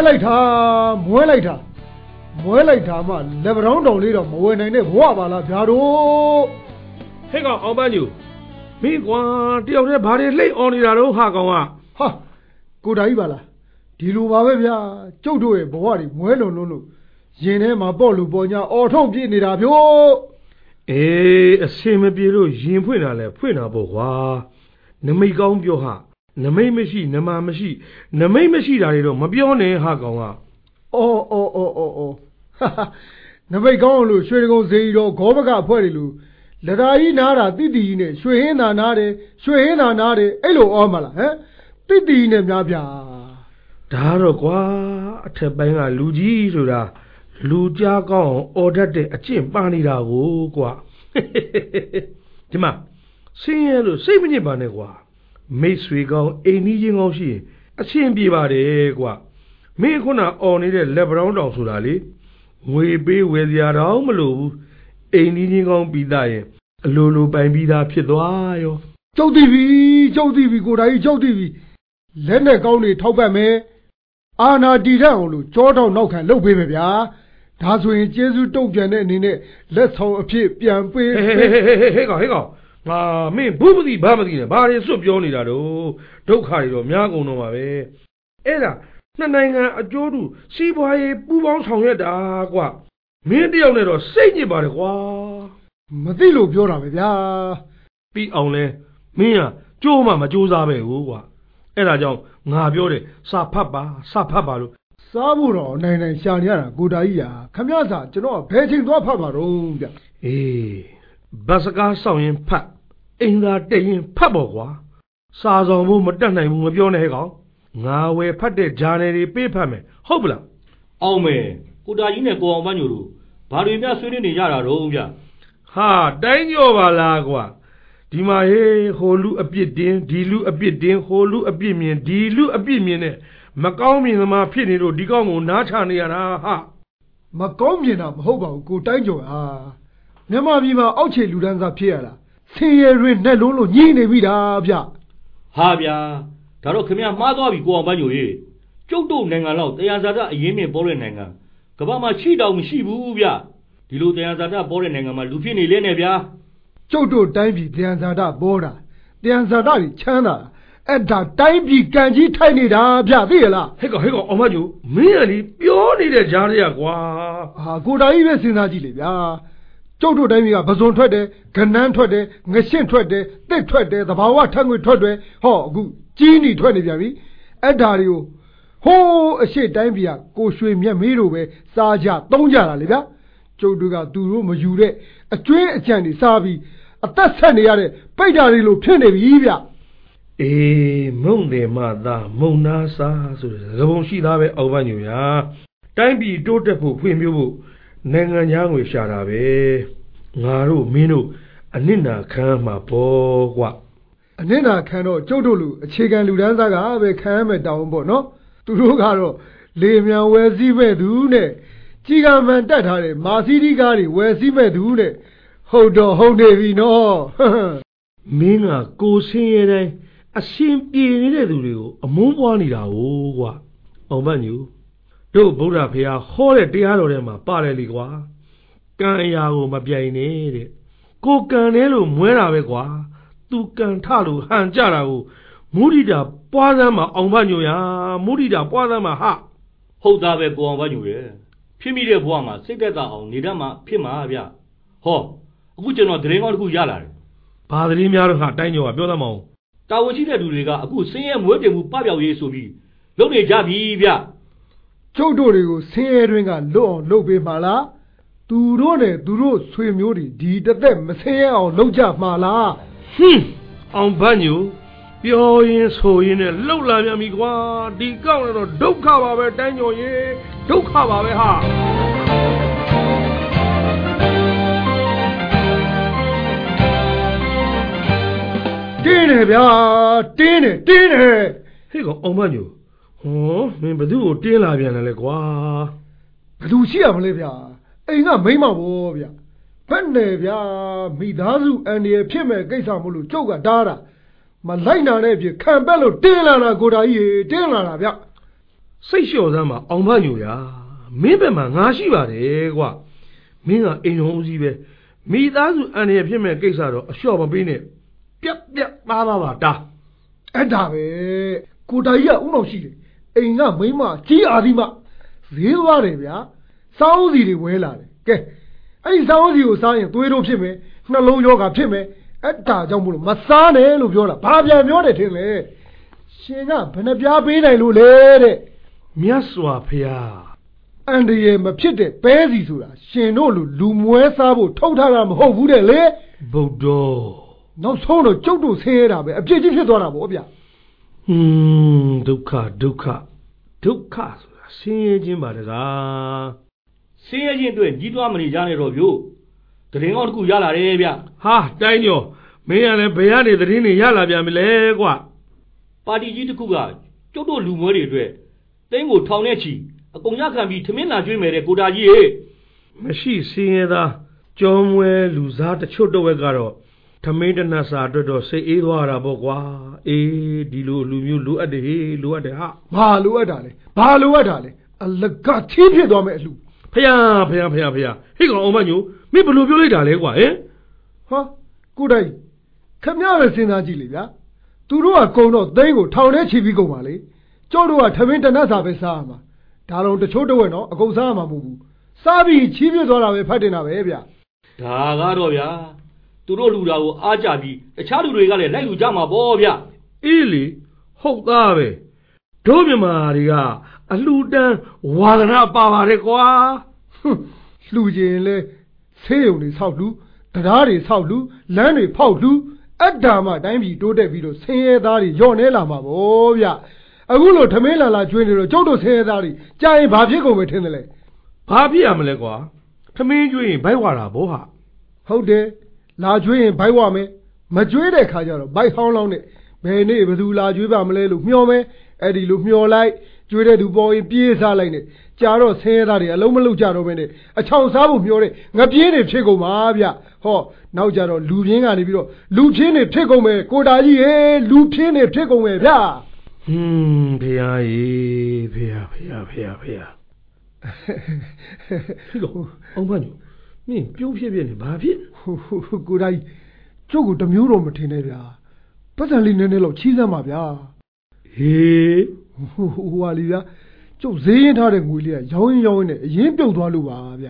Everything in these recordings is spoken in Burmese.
လိုက်တာမွဲလိုက်တာမှလက်ပတောင်းတောင်လေးတော့မဝယ်နိုင်တဲ့ဘဝပါလားဗျာတို့ဟဲ့ကောင်အောင်ပန်းညူမင်းကွာတယောက်တည်းဘာတွေလှိမ့်အောင်နေတာတော့ဟာကောင်ကဟာကိုတာကြီးပါလားဒီလိုပါပဲဗျာကျုပ်တို့ရဲ့ဘဝတွေမွဲလွန်လို့ရင်ထဲမှာပေါ့လို့ပေါ်ညာအော်ထုံးပြည့်နေတာဗျို့အေးအစင်မပြေလို့ရင်ဖွင့်တာလဲဖွင့်တာပေါ့ကွာနမိတ်ကောင်းပြောဟာနမိတ်မရှိနမမရှိနမိတ်မရှိတာတွေတော့မပြောနဲ့ဟာကောင်ကအော်နမိတ်ကောင်းလို့ရွှေတကုံစေကြီးတော့ဂောဘကအဖွဲ့တွေလို့လဒါကြီးနားတာတိတိကြီးနဲ့ရွှေဟင်းသာနားတယ်အဲ့လိုအော်မလားဟမ်တိတိကြီးနဲ့များဗျာဒါတော့ကွာအထက်ပိုင်းကလူကြီးဆိုတာလူကြားကောင်းအောင်အော်တတ်တဲ့အကျင့်ပါနေတာကိုကွာဒီမှာဆင်းရဲလို့စိတ်မညစ်ပါနဲ့ကွာမိတ်ဆွေကောင်းအိမ်ကြီးချင်းကောင်းရှိရင်အချင်းပြေပါတယ်ကွာမင်းခုနအော်နေတဲ့လက်ပတောင်းတောင်ဆိုတာလေငွေပေးဝယ်စရာတော့မလိုဘူးအိမ်ကြီးချင်းကောင်းပြီးသားရင်အလိုလိုပိုင်ပြီးသားဖြစ်သွားရောကျုပ်သိပြီကိုတာကြီးကျုပ်သိပြီလက်နဲ့ကောင်းတွေထောက်ပတ်မယ်အာနာတီထအောင်လို့ကြောတောင်နောက်ခံလုပ်ပေးမယ်ဗျာဒါဆိုရင်ကျေးဇူးတုံ့ပြန်တဲ့အနေနဲ့လက်ဆောင်အဖြစ်ပြန်ပေးဟဲ့ကောင်ငါမင်းဘူးမသိဘာမသိနဲ့ဘာတွေစွတ်ပြောနေတာတော့ဒုက္ခတွေတော့များကုန်တော့ပါပဲအဲ့ဒါနှစ်နိုင်ငံအကျိုးတူစီးပွားရေးပူးပေါင်းဆောင်ရွက်တာကွာမင်းတယောက်နဲ့တော့စိတ်ညစ်ပါတယ်ကွာမသိလို့ပြောတာပဲဗျာပြီးအောင်လဲမင်းကကြိုးမှမကြိုးစားပဲဟုတ်ကွာအဲ့ဒါကြောင့်ငါပြောတယ်စာဖတ်ပါလို့စားဖို့တော့နိုင်ရှာနေရတာကိုတာကြီးရာခမရစာကျွန်တော်ဘယ်ချိန်သွားဖတ်ပါတော့ဗျအေးဘတ်စကားဆောင်ရင်ဖတ်အင်္ဂါတက်ရင်ဖတ်ပေါ့ကွာစာဆောင်ဖို့မတက်နိုင်ဘူးမပြောနဲ့ဟဲ့ကောင်ငါဝယ်ဖတ်တဲ့ဂျာနယ်တွေပေးဖတ်မယ်ဟုတ်ပလားအောင်မယ်ကိုတာကြီးနဲ့ကိုအောင်ပန်းညိုတို့ဘာတွေများဆွေးနွေးနေကြတာတော့ဗျဟာတိုင်းကြောပါလားကွာဒီမှာဟေးဟိုလူအပြစ်တင်ဒီလူအပြစ်တင်ဟိုလူအပြစ်မြင်ဒီလူအပြစ်မြင်နဲ့မကောင်းမြင်သမားဖြစ်နေလို့ဒီကောင်းကိုနားချနေရတာဟာမကောင်းမြင်တာမဟုတ်ပါဘူးကိုတိုင်းကျော်ဟာမြန်မာပြည်မှာအောက်ခြေလူဒန်းစားဖြစ်ရတာဆင်းရဲတွင်နဲ့လုံးလို့ညှိနေပြီတာဗျဟာဗျာဒါတော့ခင်ဗျာမှားသွားပြီကိုအောင်ပန်းညိုရေကျုပ်တို့နိုင်ငံလောက်တရားဇာတအရင်မြင်ပေါ်တဲ့နိုင်ငံကမ္ဘာမှာရှိတောင်မရှိဘူးဗျဒီလိုတရားဇာတပေါ်တဲ့နိုင်ငံမှာလူဖြစ်နေလဲနဲ့ဗျာကျုပ်တို့တိုင်းပြည်တရားဇာတပေါ်တာတရားဇာတကြီးချမ်းသာအဲ့ဒါတိုင်းပြည်ကံကြီးထိုက်နေတာဗျသိရလားဟဲ့ကောင်အောင်မညိုမင်းကလေပြောနေတဲ့ကြားရကွာဟာကိုတာကြီးပဲစဉ်းစားကြည့်လေဗျာကျုပ်တို့တိုင်းပြည်ကပဇွန်ထွက်တယ်ကနန်းထွက်တယ်ငရှင့်ထွက်တယ်တစ်ထွက်တယ်သဘာဝထက်ငွေထွက်တယ်ဟောအခုကြီးနီထွက်နေပြန်ပြီအဲ့ဒါတွေကိုဟိုးအရှိတိုင်းပြည်ကကိုရွှေမြတ်မေးတို့ပဲစားကြသုံးကြတာလေဗျာကျုပ်တို့ကသူတို့မယူတဲ့အကျွင်းအကြံတွေစားပြီးအသက်ဆက်နေရတဲ့ပိတ်တာတွေလိုဖြစ်နေပြီဗျအေးမုံတယ်မသားမုံနာစားဆိုတဲ့သဘောရှိသားပဲအောင်ပန်းညိုရာတိုင်းပြည်တိုးတက်ဖို့ဖွံ့ဖြိုးဖို့နိုင်ငံသားငွေရှာတာပဲငါတို့မင်းတို့အနစ်နာခံမှာပေါ့ကွာအနစ်နာခံတော့ကျုပ်တို့လူအခြေခံလူတန်းစားကပဲခံရမယ်တောင်းပေါ့နော်သူတို့ကတော့လေမြန်ဝယ်စည်းမဲ့သူနဲ့ကြီးကမှန်တက်ထားတဲ့မာစီးဒီကားတွေဝယ်စည်းမဲ့သူနဲ့ဟုတ်တော့ဟုတ်နေပြီနော်မင်းကကိုဆင်းရဲတိုင်းအရှင်ပြေနေတဲ့သူတွေကိုအမုန်းပွားနေတာကိုကွာအောင်ပန်းညိုတို့ဗုဒ္ဓဖေဟာဟောတဲ့တရားတော်ထဲမှာပါတယ်လေကွာကံအရာကိုမပြိုင်နဲ့တဲ့ကိုကံတယ်လို့မွဲတာပဲကွာသူကံထလို့ဟန်ကြတာကိုမုဒိတာပွားသမ်းမှာအောင်ပန်းညိုရာမုဒိတာပွားသမ်းမှာဟာဟုတ်သားပဲကိုအောင်ပန်းညိုရဲ့ဖြစ်မိတဲ့ဘဝမှာစိတ်သက်သာအောင်နေတတ်မှာဖြစ်မှာဗျဟောအခုကျွန်တော်သတင်းကောင်းတစ်ခုရလာတယ်ဘာသတင်းများတော့ဟာတိုင်းညိုကပြောသမ်းမအောင်တာဝန်ရှိတဲ့လူတွေကအခုဆင်းရဲမွေးတင်မှုပပျောက်ရေးဆိုပြီးလုပ်နေကြပြီဗျကျုပ်တို့တွေကိုဆင်းရဲတွင်းကလွတ်အောင်လုပ်ပေးမှာလားသူတို့နဲ့သူတို့ဆွေမျိုးတွေဒီတသက်မဆင်းရဲအောင်လုပ်ကြမှာလားအောင်ပန်းညိုပြောရင်ဆိုရင်နဲ့လှုပ်လာပြန်ပြီကွာဒီကောက်တော့ဒုက္ခပါပဲတိုင်းညိုရေဒုက္ခပါပဲဟာတင်းတယ်ဗျာတင်းတယ်ဟေ့ကောင်အောင်ပန်းညိုဟောမင်းဘသူ့ကိုတင်းလာပြန်တယ်လေကွာဘသူရှိရမလဲဗျာအိမ်ကမိမဘောဗျာဘယ်နဲ့ဗျာမိသားစုအန်ဒီရဖြစ်မဲ့ကိစ္စမလို့ကျုပ်ကတားတာမလိုက်နာတဲ့အဖြစ်ခံပက်လို့တင်းလာတာကိုတာကြီးတင်းလာတာဗျစိတ်လျှော့စမ်းမှာအောင်ဖညိုရာမင်းဘက်မှာငါရှိပါတယ်ကွာမင်းကအိမ်တော်ဦးစီးပဲမိသားစုအန္တရာယ်ဖြစ်မဲ့ကိစ္စတော့အလျှော့မပေးနဲ့ပြက်ပြက်ပါတာအဲ့ဒါပဲကိုတာကြီးကဥအောင်ရှိတယ်အိမ်ကမိမကြီးအာဒီမဈေးသွားတယ်ဗျာစောင်းစီတွေဝဲလာတယ်ကဲအဲ့ဒီစောင်းစီကိုစားရင်သွေးတို့ဖြစ်မယ်နှလုံးယောဂါဖြစ်မယ်အဲ့ဒါကြောင့်မို့လို့မစားနဲ့လို့ပြောတာဘာပြန်ပြောတယ်ထင်လဲရှင်ကဘယ်နှပြားပေးနိုင်လို့လဲတဲ့မြတ်စွာဘုရားအန္တရာယ်မဖြစ်တဲ့ပဲစီဆိုတာရှင်တို့လူမွဲစားဖို့ထုတ်ထားတာမဟုတ်ဘူးတဲ့လေဗုဒ္ဓနောက်ဆုံးတော့ကျုပ်တို့ဆင်းရဲတာပဲအပြစ်ကြီးဖြစ်သွားတာပေါ့ဗျာဒုက္ခဆိုတာဆင်းရဲခြင်းပါတကားဆင်းရဲခြင်းအတွက်ကြီးတွားမနေကြနဲ့တော့ဗျို့တရင်ကောင်းတစ်ခုရလာတယ်ဗျဟာတိုင်းကျော်မင်းကလည်းဘယ်ကနေတရင်တွေရလာပြန်ပြီလဲကွာပါတီကြီးတစ်ခုကကျုပ်တို့လူမွဲတွေအတွက်တင်းကိုထောင်နဲ့ချီအကုန်ရခံပြီးထမင်းလာကျွေးမယ်တဲ့ကိုတာကြီးရေမရှိဆင်းရဲသားကြောမွဲလူစားတချို့တော့ဝက်ကတော့ထမင်းတနတ်စာအတွက်တော့စိတ်အေးသွားတာပေါ့ကွာအေးဒီလိုလူမျိုးလိုအပ်တယ်ဟေးလိုအပ်တယ်ဟာဘာလိုအပ်တာလဲအလကချင်းဖြစ်သွားမယ်အလှဖယားဟေ့ကောင်အောင်မညိုမင်းဘယ်လိုပြောလိုက်တာလဲကွာဟင်ဟာကိုတိုင်ခမရပဲစဉ်းစားကြည့်လေဗျာသူတို့ကကုံတော့သိန်းကိုထောင်ထဲချီပြီးကုန်ပါလေကျုပ်တို့ကထမင်းတနတ်စာပဲစားရမှာဒါတော့တချို့တော့ဝဲနော်အကုန်စားရမှာမဟုတ်ဘူးစားပြီးချီးပြသွားတာပဲဖတ်တင်တာပဲဗျာဒါကတော့ဗျာသူတို့လူတာကိုအားကြပြီးတခြားလူတွေကလည်းလိုက်လူကြမှာပေါ့ဗျအေးလေဟုတ်သားပဲတို့မြမာတွေကအလှူတန်းဝါဒနာပါပါတယ်ကွာလှူခြင်းလဲဆေးရုံတွေဆောက်လူတရားတွေဆောက်လူလမ်းတွေဖောက်လူအတ္တမှတိုင်းပြည်တိုးတက်ပြီးတော့ဆင်းရဲသားတွေညော့နေလာမှာပေါ့ဗျအခုလိုထမင်းလာကျွေးနေတော့ကျုပ်တို့ဆင်းရဲသားတွေကြာရင်ဘာဖြစ်ကုန်မယ်ထင်တယ်လဲဘာဖြစ်ရမလဲကွာထမင်းကျွေးရင်ဘိုက်ဝါတာဗောဟာဟုတ်တယ်လာကျွေးရင်ဘိုက်ဝမယ်မကျွေးတဲ့ခါကျတော့ဘိုက်ဟောင်းလောင်းနဲ့ဘယ်နေ့ဘယ်သူလာကျွေးပါမလဲလို့မျှော်မယ်အဲ့ဒီလိုမျှော်လိုက်ကျွေးတဲ့သူပေါ်ရင်ပြေးစားလိုက်နဲ့ကြာတော့ဆင်းရဲသားတွေအလုံးမလုံးကြတော့ဘဲနဲ့အချောင်စားဖို့မျှော်တဲ့ငပြင်းတွေဖြစ်ကုန်ပါဗျဟောနောက်ကြတော့လူပြင်းကနေပြီးတော့လူပြင်းတွေဖြစ်ကုန်မယ်ကိုတာကြီးရေလူပြင်းတွေဖြစ်ကုန်မယ်ဗျဖယားရေဖယားဟေ့ကောင်အောင်ဖညိုမင်းပြုံးဖြစ်နေဘာဖြစ်ကိုတာကြီးကျုပ်ကတမျိုးတော့မထင်နဲ့ဗျာပတ်စံလေးနည်းနည်းလောက်ချီးစမ်းပါဗျာဟေးဟိုဟာလီဗျာကျုပ်ဈေးရင်ထားတဲ့ငွေလေးကရောင်းရင်နဲ့အရင်ပြုတ်သွားလို့ပါဗျာ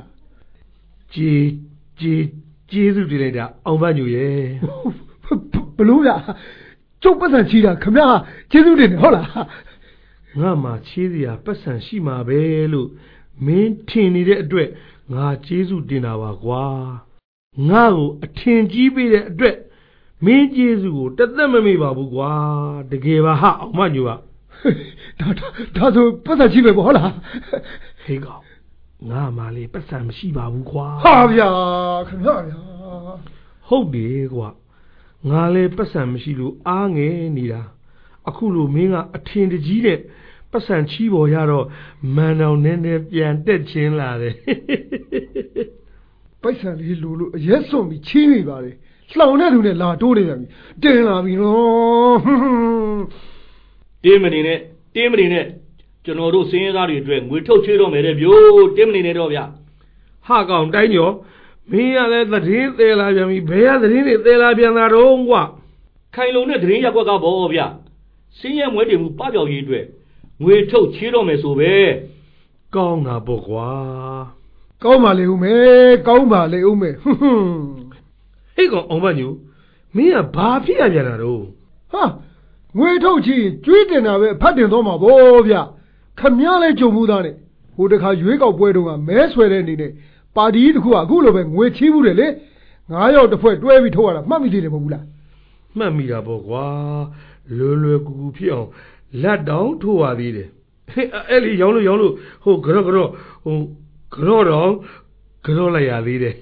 ကျေးဇူးတင်လိုက်တာအောင်ဖညိုရဲ့ဘလို့ဗျာကျုပ်ပတ်စံချီးတာခမရကျေးဇူးတင်တယ်ဟုတ်လားငါမှချီးစရာပတ်စံရှိမှာပဲလို့မင်းထင်နေတဲ့အတွက်ငါကျေးဇူးတင်တာပါကွာငါ့ကိုအထင်ကြီးပေးတဲ့အတွက်မင်းကျေးဇူးကိုတသက်မမေ့ပါဘူးကွာတကယ်ပါဟာအောင်မညိုကဒါဆိုပတ်စံချီးမယ်ပေါ့ဟုတ်လားဟေးကောင်ငါမှလေပတ်စံမရှိပါဘူးကွာဟာဗျာခင်ဗျာဟုတ်တယ်ကွာငါလည်းပတ်စံမရှိလို့အားငယ်နေတာအခုလိုမင်းကအထင်တကြီးတဲ့ပတ်စံချီးပေါ်ရတော့မန်တော်နည်းနည်းပြန်တက်ချင်းလာတယ်ပိုက်ဆံလေးလိုလို့အရက်စွန်ပြီးချီးမိပါလေလှောင်တဲ့သူနဲ့လာတိုးနေပြန်ပြီတင်လာပြီနော်တင်းမနေနဲ့ကျွန်တော်တို့စင်းရဲသားတွေအတွက်ငွေထုတ်ချေတော့မယ်တဲ့ဗျို့တင်းမနေနဲ့တော့ဗျဟာကောင်တိုင်းကျော်မင်းရလဲသတင်းသေးလာပြန်ပြီဘယ်ကသတင်းတွေသေးလာပြန်တာတော့ကွာခိုင်လုံတဲ့သတင်းရက်ွက်ကပေါ့ဗျစင်းရဲမွဲတင်မှုပပျောက်ရေးအတွက်ငွေထုတ်ချေတော့မယ်ဆိုပဲကောင်းတာပေါ့ကွာကောင်းပါလေဦးမေဟေ့ကောင်အောင်မညိုမင်းကဘာဖြစ်ရပြန်တာတော့ဟာငွေထုတ်ချီကျွေးတင်တာပဲဖတ်တင်တော့မှာဗောဗျခမည်းလဲကြုံမှုသားနဲ့ဟိုတခါရွေးကောက်ပွဲတုန်းကမဲဆွယ်တဲ့အနေနဲ့ပါတီတခုကအခုလိုပဲငွေချီးမှုတယ်လေ9ယောက်တစ်ဖွဲ့တွဲပြီးထုတ်ရတာမှတ်မိသေးတယ်မဟုတ်ဘူးလားမှတ်မိတာပေါ့ကွာလွယ်ကူဖြစ်အောင်လက်တောင်ထိုးရသေးတယ်အဲ့လေရောင်းလို့ဟိုကြော့တော့လိုက်ရသေးတယ်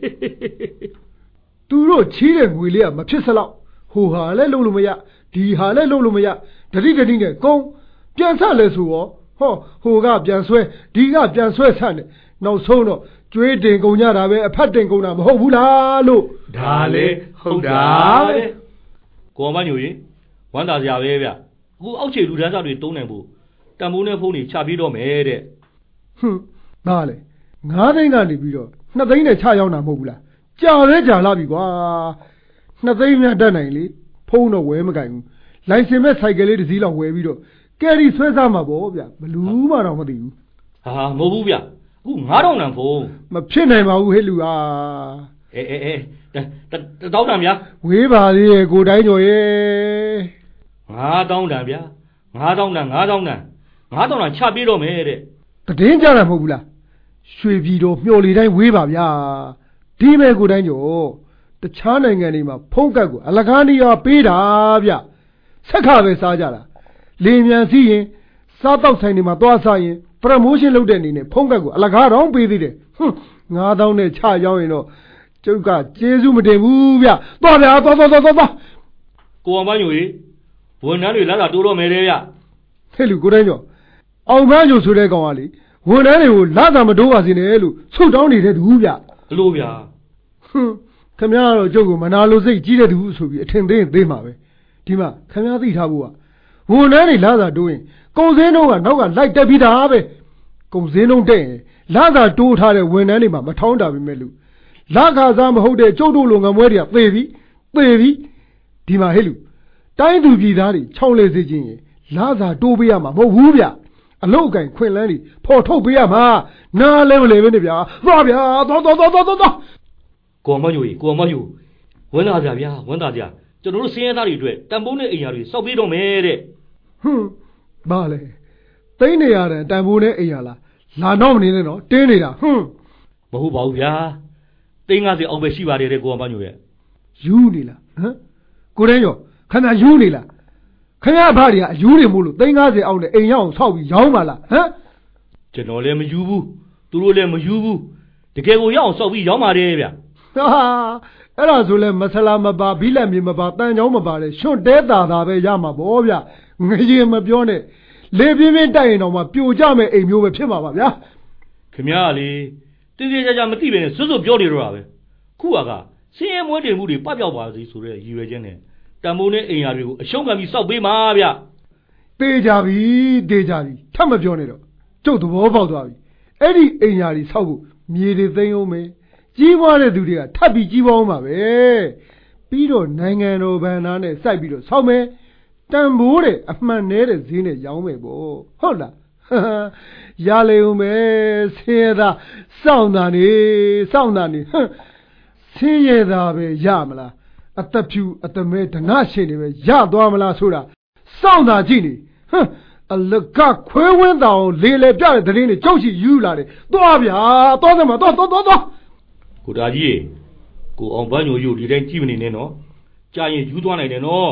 သူတို့ချီးတဲ့ငွေလေးကမဖြစ်စလောက်ဟိုဟာလည်းလုံးလို့မရဒီဟာလည်းလုံးလို့မရတတိနဲ့ကုန်းပြန်ဆက်လဲဆိုရောဟိုကပြန်ဆွဲဒီကပြန်ဆွဲဆက်နေနောက်ဆုံးတော့ကျွေးတင်ကုန်ကြတာပဲအဖက်တင်ကုန်တာမဟုတ်ဘူးလားလို့ဒါလေဟုတ်တာပဲကိုမညိုရင်ဝမ်းသာစရာပဲဗျအခုအောက်ခြေလူဒန်းစားတွေတုံးနိုင်ဖို့တန်ဖိုးနဲ့ဖုန်းတွေချပြီးတော့မယ်တဲ့ဒါလေ9 သိန်းကနေပြီးတော့2 သိန်းနဲ့ချရောက်တာမဟုတ်ဘူးလားကြာလဲကြာလာပြီကွာ2 သိန်းများတက်နိုင်လေဖုန်းတော့ဝယ်မကင်ဘူးလိုင်စင်မဲ့ဆိုင်ကယ်လေးတစ်စီးလောက်ဝယ်ပြီးတော့ကယ်ရီဆွဲစားမှာပေါ့ဗျဘလူးမှတော့မသိဘူးဟာမဟုတ်ဘူးဗျအခု9000တန်ဖုန်းမဖြစ်နိုင်ပါဘူးဟဲ့လူဟာတောင်းတန်ဗျာဝေးပါသေးရဲ့ကိုတိုင်းကျော်ရဲ့ 9000တန်ဗျာ9000တန်9000တန်ချပြီးတော့မယ်တဲ့တည်င်းကြတာမဟုတ်ဘူးလားရွှေပြည်တော်မျှော်လီတိုင်းဝေးပါဗျာဒီမဲ့ကိုတိုင်းကျော်တခြားနိုင်ငံတွေမှာဖုံးကတ်ကိုအလကားနေရပေးတာဗျဆက်ခါပဲစားကြတာလေမြန်စီးရင်စားတော့ဆိုင်တွေမှာသွားစားရင် promotion လုပ်တဲ့အနေနဲ့ဖုံးကတ်ကိုအလကားတော့ပေးသေးတယ်9000နဲ့ချရောက်ရင်တော့ကျုပ်ကကျေးဇူးမတင်ဘူးဗျသွားဗျာသွားကိုအောင်ပန်းညိုကြီးဝန်ထမ်းတွေလာတိုးတော့မယ်တဲ့ဗျဟဲ့လူကိုတိုင်းကျော်အောင်ပန်းညိုဆိုတဲ့ကောင်ကလေဝန်ထမ်းတွေကိုလာတာမတိုးပါစေနဲ့လို့ဆုတ်တောင်းနေတဲ့သူဗျအလိုဗျာခင်ဗျားတော့ကျုပ်ကိုမနာလိုစိတ်ကြီးတဲ့သူဆိုပြီးအထင်သေးမှာပဲဒီမှာခင်ဗျားသိထားဖို့ကဝန်ထမ်းတွေလာတာတိုးရင်ကုန်စင်းတို့ကနောက်ကလိုက်တက်ပြီးသားပဲကုန်စင်းတို့တက်ရင်လာတာတိုးထားတဲ့ဝန်ထမ်းတွေမှာမထောင်းတာပဲမဲ့လူလာခါစားမဟုတ်တဲ့ကျုပ်တို့လိုငမွဲတွေကသေပြီဒီမှာဟဲ့လူတိုင်းသူပြည်သားတွေခြောက်လေစေခြင်းရင်လာသာတိုးပေးရမှာမဟုတ်ဘူးဗျအလုတ်အကင်ခွင်လန်းတွေဖော်ထုတ်ပေးရမှာနားလဲမလဲပဲနဲ့ဗျာသွားဗျာသွားကိုမညိုကြီးဝန်သားဗျာဝန်သားဗျာကျွန်တော်တို့စင်းရဲသားတွေအတွက်တန်ဖိုးနဲ့အိမ်ယာတွေစောက်ပေးတော့မယ်တဲ့ဘာလဲသိန်းနေရတယ်တန်ဖိုးနဲ့အိမ်ယာလားလာတော့မနေနဲ့တော့တင်းနေတာမဟုတ်ပါဘူးဗျာသိန်း50အောင်ပဲရှိပါတယ်တဲ့ကိုအောင်ပန်းညိုရဲ့ယူနေလားကိုရဲရောခဏယူနေလားခင်ဗျားဘာတွေကအယူတွေမို့လို့သိန်း50အောင်နဲ့အိမ်ရအောင်ဆောက်ပြီးရောင်းပါလားကျွန်တော်လည်းမယူဘူးသူတို့လည်းမယူဘူးတကယ်ကိုရအောင်ဆောက်ပြီးရောင်းပါတယ်ဗျအဲ့ဒါဆိုလဲမဆလာမပါဘီလက်မြေမပါတန်ချောင်းမပါလေရွှွတ်တဲတာပဲရမှာပေါ့ဗျငရေမပြောနဲ့လေပြင်းတိုက်ရင်တော့မှပြိုကြမဲ့အိမ်မျိုးပဲဖြစ်မှာပါဗျာခင်ဗျားလေတင်းတင်းကြပ်ကြပ်မသိပဲနဲ့စွတ်ပြောနေတော့တာပဲခုကစင်းရဲမွေးတင်မှုတွေပပျောက်ပါစေဆိုတဲ့ရည်ရွယ်ချက်နဲ့တန်မိုးနဲ့အိမ်ယာတွေကိုအရှုံးခံပြီးစောက်ပေးမှာဗျတေးကြပြီထပ်မပြောနဲ့တော့ကျုပ်သဘောပေါက်သွားပြီအဲ့ဒီအိမ်ယာတွေဆောက်ဖို့မြေတွေသိမ်းအောင်မယ်ကြီးပွားတဲ့သူတွေကထပ်ပြီးကြီးပွားအောင်ပါပဲပြီးတော့နိုင်ငံတော်ဗန်သားနဲ့စိုက်ပြီးတော့ဆောက်မယ်တန်ဖိုးတဲ့အမှန်နဲ့တဲ့ဈေးနဲ့ရောင်းမယ်ပေါ့ဟုတ်လားရလေဦးမယ်ဆင်းရဲသားစောင့်တာနေဆင်းရဲသားပဲရမလားအသက်ဖြူအသက်မဲဒနာရှင်တွေပဲရသွားမလားဆိုတာစောင့်တာကြည့်နေအလကခွဲဝင်းတောင်လေလေပြတဲ့သတင်းတွေကြောက်ချီယူလာတယ်သွားဗျာသွားစမ်းမသွားကိုတာကြီးကိုအောင်ပန်းညိုဒီတိုင်းကြည့်မနေနဲ့နော်ကြာရင်ယူသွားနိုင်တယ်နော်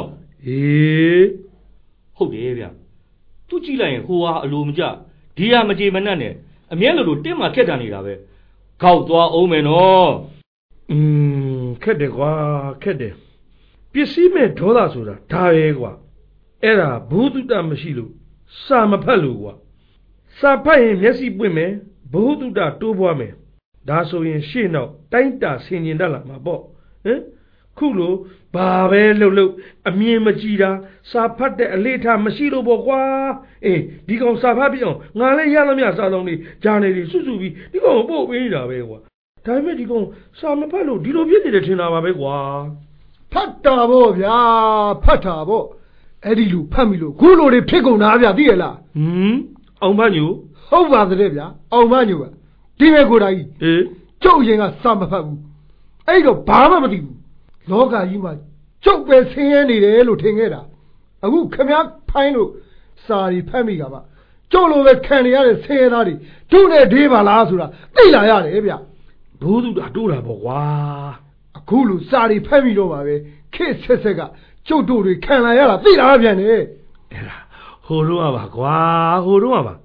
ဟုတ်တယ်ဗျသူကြည့်လိုက်ရင်ဟိုဟာအလိုမကျဒီဟာမကြေမနက်နဲ့အမြဲလိုတင်းမှခက်တာနေတာပဲခောက်သွားအောင်မယ်နော်ခက်တယ်ကွာခက်တယ်ပစ္စည်းမဲ့ဒေါသဆိုတာဒါပဲကွာအဲ့ဒါဘုသူတ္တမရှိလို့စာမဖတ်လို့ကွာစာဖတ်ရင်မျက်စိပွင့်မယ်ဘုသူတ္တတိုးပွားမယ်ဒါဆိုရင်ရှေ့နောက်တိုင်းတာဆင်ញင်တတ်လာမှာပေါ့ခုလိုဘာပဲလှုပ်အမြင်မကြည့်တာစာဖတ်တဲ့အလေးထားမရှိလို့ပေါ့ကွာဒီကောင်စာဖတ်ပြအောင်ငါလည်းရသမျှစာဆောင်တွေဂျာနယ်တွေစုပြီးဒီကောင်ကိုပို့ပေးနေတာပဲကွာဒါပေမဲ့ဒီကောင်စာမဖတ်လို့ဒီလိုဖြစ်နေတယ်ထင်တာပါပဲကွာဖတ်တာပေါ့ဗျာဖတ်တာပေါ့အဲ့ဒီလူဖတ်မိလို့ခုလိုတွေဖြစ်ကုန်တာဗျာသိရလားအောင်ဖတ်ညိုဟုတ်ပါတဲ့ဗျာအောင်ဖတ်ညိုကဒီမဲ့ကိုယ်တိုင်ကျုပ်ရင်ကစာမဖတ်ဘူးအဲ့တော့ဘာမှမသိဘူးလောကကြီးမှာကျုပ်ပဲဆင်းရဲနေတယ်လို့ထင်ခဲ့တာအခုခမည်းဖိုင်းလို့စာရီဖတ်မိကပါကျုပ်လိုပဲခံနေရတဲ့ဆင်းရဲသားတွေတို့နဲ့ဒေးပါလားဆိုတာသိလာရတယ်ဗျဘိုးသူတာတိုးတာပေါ့ကွာအခုလိုစာရီဖတ်မိတော့ပါပဲခေတ်ဆက်ဆက်ကကျုပ်တို့တွေခံလာရတာသိလာပြန်တယ်အဲ့ဒါဟိုတော့ပါကွာဟိုတော့တဲ့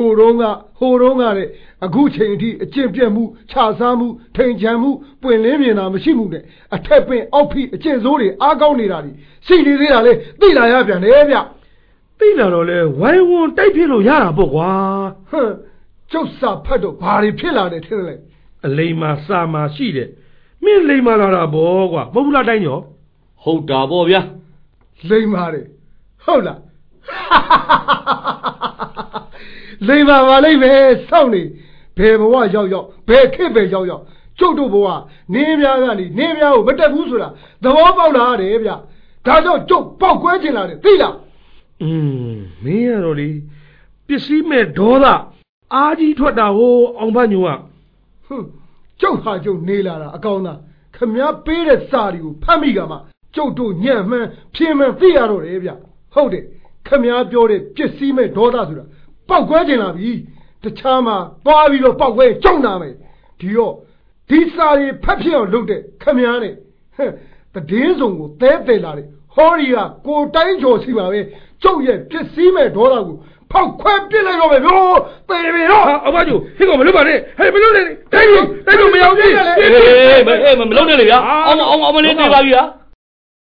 အခုချိန်အထိအကျင့်ပြတ်မှုခြားစားမှုထိန်ချမ်းမှုပွင့်လင်းမြင်တာမရှိမှုနဲ့အထက်ပင်အောက်ဖိအကျင့်ဆိုးတွေအားကောင်းနေတာတွေရှိနေသေးတာလေသိလာရပြန်တယ်ဗျသိလာတော့လေဝိုင်းဝန်းတိုက်ဖြစ်လို့ရတာပေါ့ကွာကျုပ်စာဖတ်တော့ဘာတွေဖြစ်လာတယ်ထင်တယ်လေအလိမ်မာစာမာရှိတယ်မင်းလိမ်မာလာတာပေါ့ကွာမဟုတ်လားတိုင်းကျော်ဟုတ်တာပေါ့ဗျာလိမ်မာတယ်ဟုတ်လားလိမ္မာပါလိမ့်မယ်စောင့်နေဘယ်ဘဝရောက်ဘယ်ခေတ်ပဲရောက်ကျုပ်တို့ဘဝနင်းများကနေနင်းများကိုမတက်ဘူးဆိုတာသဘောပေါက်လာတယ်ဗျဒါကြောင့်ကျုပ်ပေါက်ကွဲချင်လာတယ်သိလားမင်းရတော့လေပစ္စည်းမဲ့ဒေါသအားကြီးထွက်တာဟိုအောင်ဖညိုကကျုပ်ဟာကျုပ်နေလာတာအကောင်သားခမည်းပေးတဲ့စာတွေကိုဖတ်မိကမှကျုပ်တို့ညံ့မှန်းဖြင်းမှန်းသိရတော့တယ်ဗျဟုတ်တယ်ခမည်းပြောတဲ့ပစ္စည်းမဲ့ဒေါသဆိုတာပေါက်ကွဲချင်လာပြီတခြားမှာသွားပြီးတော့ပေါက်ကွဲကျုံနာမယ်ဒီစာတွေဖတ်ဖြစ်အောင်လုပ်တဲ့ခမည်းနဲ့တည်င်းစုံကိုသဲတယ်လာတယ်ဟောရီကကိုတိုင်းကျော်စီပါပဲကျုပ်ရဲ့ပစ္စည်းမဲ့ဒေါသကိုဖောက်ခွဲပြစ်လိုက်တော့မယ်ဗျိုးသေပြီတော့အဘကျိုဟိကောင်မလုပ်ပါနဲ့ဟဲ့မလုပ်နဲ့တိုင်းလို့မရောက်ဘူးမလုပ်နဲ့လေဗျာအောင်မလေးတေးပါပြီဟာ